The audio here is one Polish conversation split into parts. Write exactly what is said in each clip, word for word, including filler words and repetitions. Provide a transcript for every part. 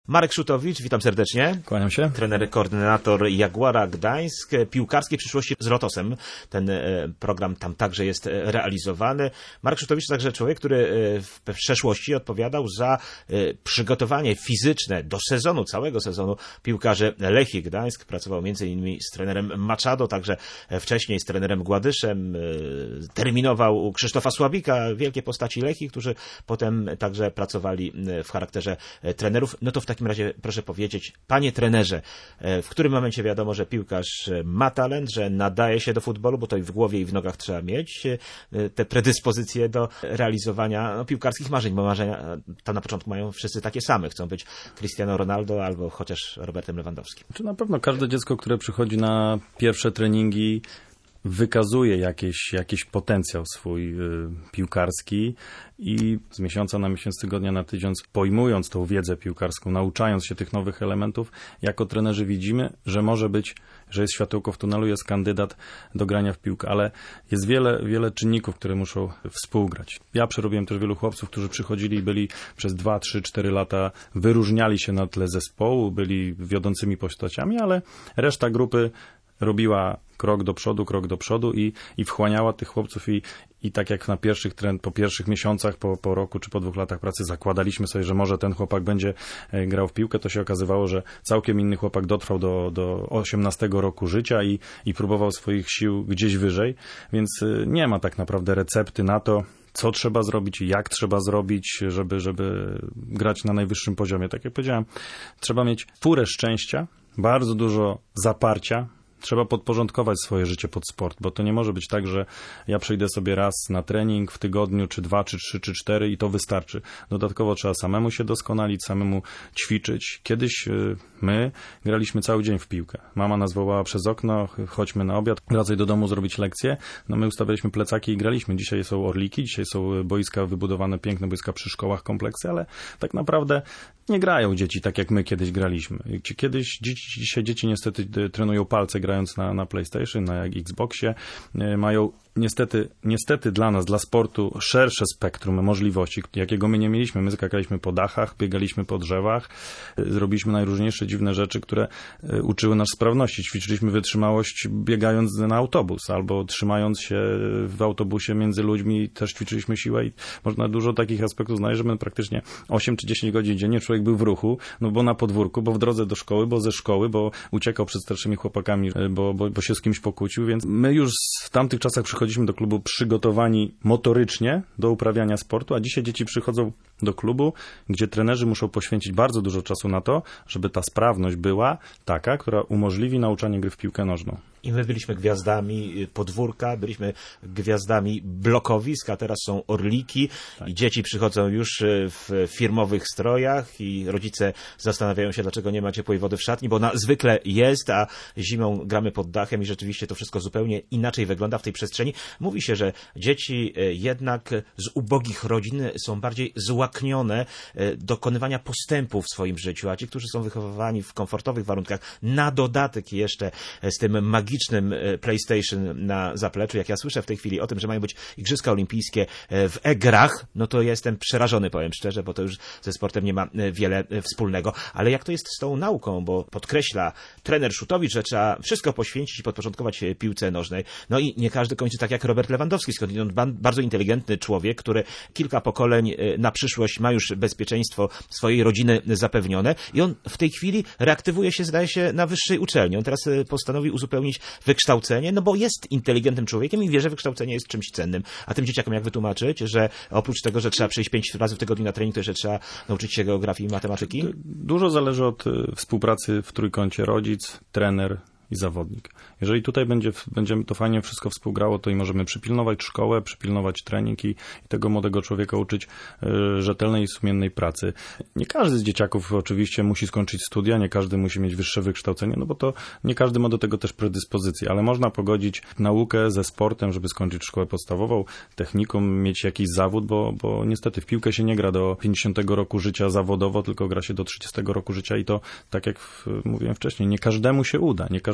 Marek Szutowicz, witam serdecznie. Kłaniam się. Trener, koordynator Jaguara Gdańsk, piłkarskiej przyszłości z Lotosem. Ten program tam także jest realizowany. Marek Szutowicz to także człowiek, który w przeszłości odpowiadał za przygotowanie fizyczne do sezonu, całego sezonu piłkarzy Lechii Gdańsk. Pracował między innymi z trenerem Machado, także wcześniej z trenerem Gładyszem. Terminował u Krzysztofa Sławika, wielkie postaci Lechii, którzy potem także pracowali w charakterze trenerów. No to w takim razie proszę powiedzieć, panie trenerze, w którym momencie wiadomo, że piłkarz ma talent, że nadaje się do futbolu, bo to i w głowie, i w nogach trzeba mieć te predyspozycje do realizowania no, piłkarskich marzeń, bo marzenia tam na początku mają wszyscy takie same. Chcą być Cristiano Ronaldo albo chociaż Robertem Lewandowskim. Czy na pewno każde dziecko, które przychodzi na pierwsze treningi, wykazuje jakiś, jakiś potencjał swój y, piłkarski i z miesiąca na miesiąc, tygodnia na tydzień, pojmując tą wiedzę piłkarską, nauczając się tych nowych elementów, jako trenerzy widzimy, że może być, że jest światełko w tunelu, jest kandydat do grania w piłkę, ale jest wiele, wiele czynników, które muszą współgrać. Ja przerobiłem też wielu chłopców, którzy przychodzili i byli przez dwa, trzy, cztery lata, wyróżniali się na tle zespołu, byli wiodącymi postaciami, ale reszta grupy robiła krok do przodu, krok do przodu i, i wchłaniała tych chłopców i, i tak jak na pierwszych trend, po pierwszych miesiącach, po, po roku czy po dwóch latach pracy zakładaliśmy sobie, że może ten chłopak będzie grał w piłkę, to się okazywało, że całkiem inny chłopak dotrwał do, do osiemnastego roku życia i, i próbował swoich sił gdzieś wyżej, więc nie ma tak naprawdę recepty na to, co trzeba zrobić i jak trzeba zrobić, żeby, żeby grać na najwyższym poziomie. Tak jak powiedziałem, trzeba mieć furę szczęścia, bardzo dużo zaparcia. Trzeba podporządkować swoje życie pod sport, bo to nie może być tak, że ja przyjdę sobie raz na trening w tygodniu, czy dwa, czy trzy, czy cztery i to wystarczy. Dodatkowo trzeba samemu się doskonalić, samemu ćwiczyć. Kiedyś my graliśmy cały dzień w piłkę. Mama nas wołała przez okno, chodźmy na obiad, wracaj do domu zrobić lekcje. No my ustawialiśmy plecaki i graliśmy. Dzisiaj są orliki, dzisiaj są boiska wybudowane, piękne boiska przy szkołach, kompleksy, ale tak naprawdę nie grają dzieci tak, jak my kiedyś graliśmy. Kiedyś, dzieci, dzisiaj dzieci niestety trenują palce, grając na, na PlayStation, na Xboxie, mają niestety, niestety dla nas, dla sportu szersze spektrum możliwości, jakiego my nie mieliśmy. My skakaliśmy po dachach, biegaliśmy po drzewach, zrobiliśmy najróżniejsze dziwne rzeczy, które uczyły nas sprawności. Ćwiczyliśmy wytrzymałość biegając na autobus albo trzymając się w autobusie między ludźmi, też ćwiczyliśmy siłę i można dużo takich aspektów znaleźć, że my praktycznie osiem czy dziesięć godzin dziennie człowiek był w ruchu, no bo na podwórku, bo w drodze do szkoły, bo ze szkoły, bo uciekał przed starszymi chłopakami, bo, bo, bo się z kimś pokłócił, więc my już w tamtych czasach przychodziliśmy do klubu przygotowani motorycznie do uprawiania sportu, a dzisiaj dzieci przychodzą do klubu, gdzie trenerzy muszą poświęcić bardzo dużo czasu na to, żeby ta sprawność była taka, która umożliwi nauczanie gry w piłkę nożną. I my byliśmy gwiazdami podwórka, byliśmy gwiazdami blokowisk, a teraz są orliki tak. I dzieci przychodzą już w firmowych strojach i rodzice zastanawiają się, dlaczego nie ma ciepłej wody w szatni, bo ona zwykle jest, a zimą gramy pod dachem i rzeczywiście to wszystko zupełnie inaczej wygląda w tej przestrzeni. Mówi się, że dzieci jednak z ubogich rodzin są bardziej złaknione dokonywania postępu w swoim życiu, a ci, którzy są wychowywani w komfortowych warunkach, na dodatek jeszcze z tym magicznym magicznym PlayStation na zapleczu, jak ja słyszę w tej chwili o tym, że mają być Igrzyska Olimpijskie w e-grach, no to jestem przerażony, powiem szczerze, bo to już ze sportem nie ma wiele wspólnego. Ale jak to jest z tą nauką, bo podkreśla trener Szutowicz, że trzeba wszystko poświęcić i podporządkować piłce nożnej. No i nie każdy kończy tak jak Robert Lewandowski, skądinąd bardzo inteligentny człowiek, który kilka pokoleń na przyszłość ma już bezpieczeństwo swojej rodziny zapewnione i on w tej chwili reaktywuje się, zdaje się, na wyższej uczelni. On teraz postanowił uzupełnić wykształcenie, no bo jest inteligentnym człowiekiem i wie, że wykształcenie jest czymś cennym. A tym dzieciakom jak wytłumaczyć, że oprócz tego, że trzeba przyjść pięć razy w tygodniu na trening, to jeszcze trzeba nauczyć się geografii i matematyki? Dużo zależy od współpracy w trójkącie rodzic, trener i zawodnik. Jeżeli tutaj będzie, będzie to fajnie wszystko współgrało, to i możemy przypilnować szkołę, przypilnować trening i, i tego młodego człowieka uczyć y, rzetelnej i sumiennej pracy. Nie każdy z dzieciaków oczywiście musi skończyć studia, nie każdy musi mieć wyższe wykształcenie, no bo to nie każdy ma do tego też predyspozycję, ale można pogodzić naukę ze sportem, żeby skończyć szkołę podstawową, technikum, mieć jakiś zawód, bo, bo niestety w piłkę się nie gra do pięćdziesiątego roku życia zawodowo, tylko gra się do trzydziestego roku życia i to, tak jak mówiłem wcześniej, nie każdemu się uda, nie każdemu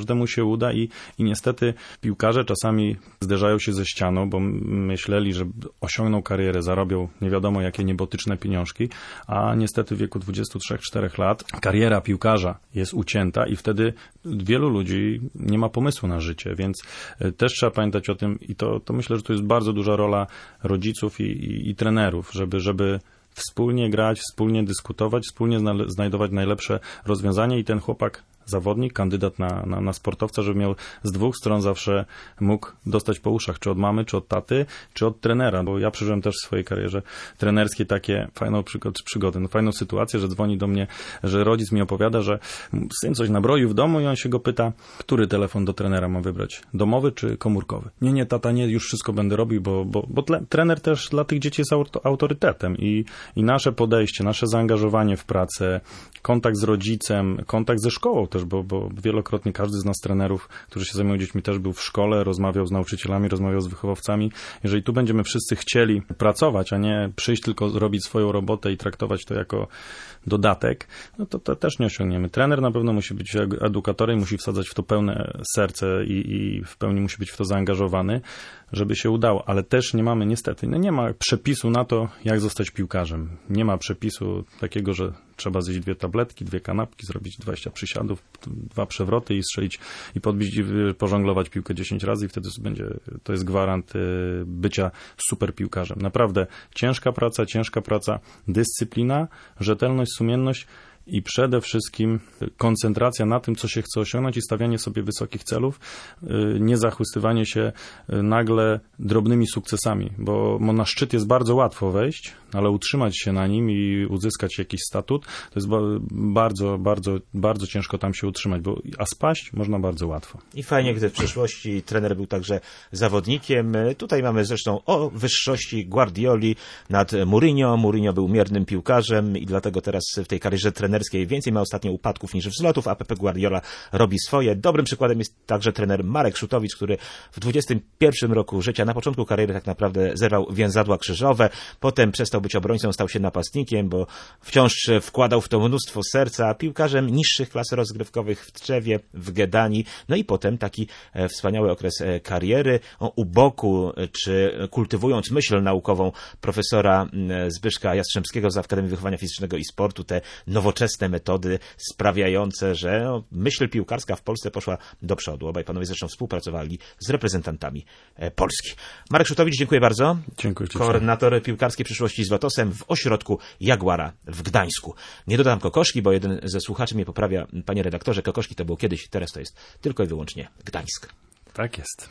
każdemu się uda i, i niestety piłkarze czasami zderzają się ze ścianą, bo myśleli, że osiągną karierę, zarobią nie wiadomo jakie niebotyczne pieniążki, a niestety w wieku dwudziestu trzech czterech lat kariera piłkarza jest ucięta i wtedy wielu ludzi nie ma pomysłu na życie, więc też trzeba pamiętać o tym i to, to myślę, że to jest bardzo duża rola rodziców i, i, i trenerów, żeby, żeby wspólnie grać, wspólnie dyskutować, wspólnie znajdować najlepsze rozwiązania i ten chłopak, zawodnik, kandydat na, na, na sportowca, żeby miał z dwóch stron zawsze mógł dostać po uszach, czy od mamy, czy od taty, czy od trenera, bo ja przeżyłem też w swojej karierze trenerskiej takie fajną przygod, przygodę, no fajną sytuację, że dzwoni do mnie, że rodzic mi opowiada, że syn coś nabroił w domu i on się go pyta, który telefon do trenera mam wybrać, domowy czy komórkowy? Nie, nie, tata, nie, już wszystko będę robił, bo, bo, bo tle, trener też dla tych dzieci jest autorytetem i, i nasze podejście, nasze zaangażowanie w pracę, kontakt z rodzicem, kontakt ze szkołą też, bo, bo wielokrotnie każdy z nas trenerów, którzy się zajmują dziećmi, też był w szkole, rozmawiał z nauczycielami, rozmawiał z wychowawcami. Jeżeli tu będziemy wszyscy chcieli pracować, a nie przyjść tylko robić swoją robotę i traktować to jako dodatek, no to, to też nie osiągniemy. Trener na pewno musi być edukatorem, musi wsadzać w to pełne serce i, i w pełni musi być w to zaangażowany, żeby się udało, ale też nie mamy niestety, no nie ma przepisu na to, jak zostać piłkarzem. Nie ma przepisu takiego, że trzeba zjeść dwie tabletki, dwie kanapki, zrobić dwadzieścia przysiadów, dwa przewroty i strzelić i podbić i pożonglować piłkę dziesięć razy i wtedy będzie, to jest gwarant bycia super piłkarzem. Naprawdę ciężka praca, ciężka praca, dyscyplina, rzetelność, sumienność i przede wszystkim koncentracja na tym, co się chce osiągnąć i stawianie sobie wysokich celów, nie zachwystywanie się nagle drobnymi sukcesami, bo na szczyt jest bardzo łatwo wejść, ale utrzymać się na nim i uzyskać jakiś statut, to jest bardzo, bardzo, bardzo ciężko tam się utrzymać, bo, a spaść można bardzo łatwo. I fajnie, gdy w przeszłości trener był także zawodnikiem. Tutaj mamy zresztą o wyższości Guardioli nad Mourinho. Mourinho był miernym piłkarzem i dlatego teraz w tej karierze trenerskiej więcej ma ostatnio upadków niż wzlotów, a Pepe Guardiola robi swoje. Dobrym przykładem jest także trener Marek Szutowicz, który w dwudziestym pierwszym roku życia, na początku kariery tak naprawdę zerwał więzadła krzyżowe, potem przestał być obrońcą, stał się napastnikiem, bo wciąż wkładał w to mnóstwo serca, piłkarzem niższych klas rozgrywkowych w Tczewie, w Gedanii, no i potem taki wspaniały okres kariery u boku, czy kultywując myśl naukową profesora Zbyszka Jastrzębskiego z Akademii Wychowania Fizycznego i Sportu, te nowoczesne metody sprawiające, że no, myśl piłkarska w Polsce poszła do przodu. Obaj panowie zresztą współpracowali z reprezentantami Polski. Marek Szutowicz, dziękuję bardzo. Dziękuję. Koordynator piłkarskiej przyszłości z Lotosem w ośrodku Jaguara w Gdańsku. Nie dodam kokoszki, bo jeden ze słuchaczy mnie poprawia, panie redaktorze, kokoszki to było kiedyś, teraz to jest tylko i wyłącznie Gdańsk. Tak jest.